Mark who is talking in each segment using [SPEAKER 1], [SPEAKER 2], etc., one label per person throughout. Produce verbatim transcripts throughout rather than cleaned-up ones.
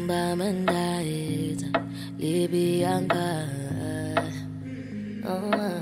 [SPEAKER 1] Bamendaita, Libyanka. Oh,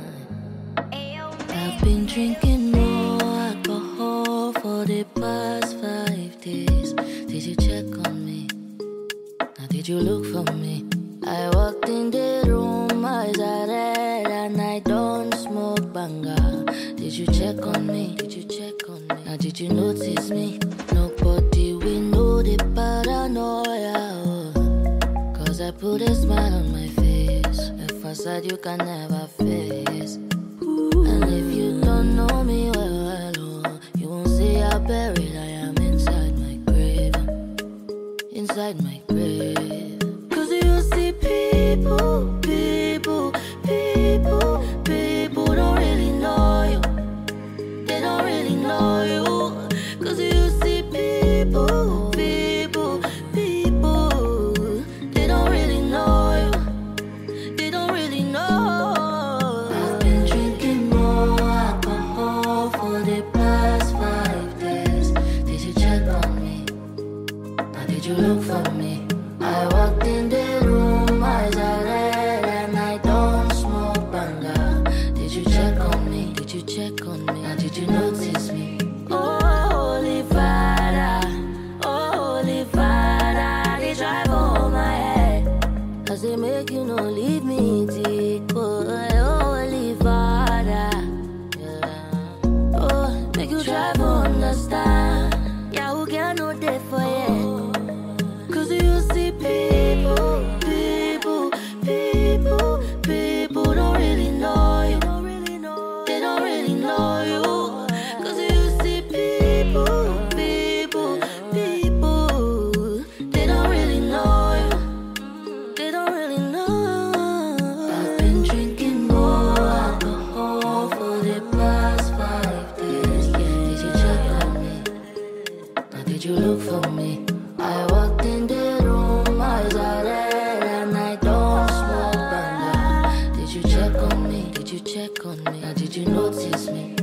[SPEAKER 1] I've been drinking more alcohol for the past five days. Did you check on me? Now did you look for me? I walked in the room, eyes are red, and I don't smoke banga. Did you check on me? Did you check on me? Now did you notice me? Nobody will know the paranoia. Oh. Cause I put a smile on my face, a facade you can never face. And if you don't know me well, well oh, you won't see how buried I am inside my grave. Inside my grave. Cause you see people, people, people, people don't really know you. They don't really know you. Cause you see people, people, people, they don't really know you. They don't really know. I've been drinking more alcohol for the past five days. Did you check on me? Now did you look for me? I walked in the room, eyes are red, and I don't smoke banga. Did you check on me? Did you check on me? Now did you notice me? Oh, holy Father, oh, holy Father, they drive on my head. Cause they make you no leave me deep. Oh, holy Father, yeah. Oh, make you drive understand. Yeah, who can no day for you? Cause you see people, people, people, people don't really know you. They don't really know you. Cause you see people, people, people, they don't really know you. They don't really know. I've been drinking more alcohol for the past five days. Did you check on me? Now did you look for me? I walked in the room, eyes are red, and I don't smoke banga. Did you check on me? Did you check on me? Now did you notice me?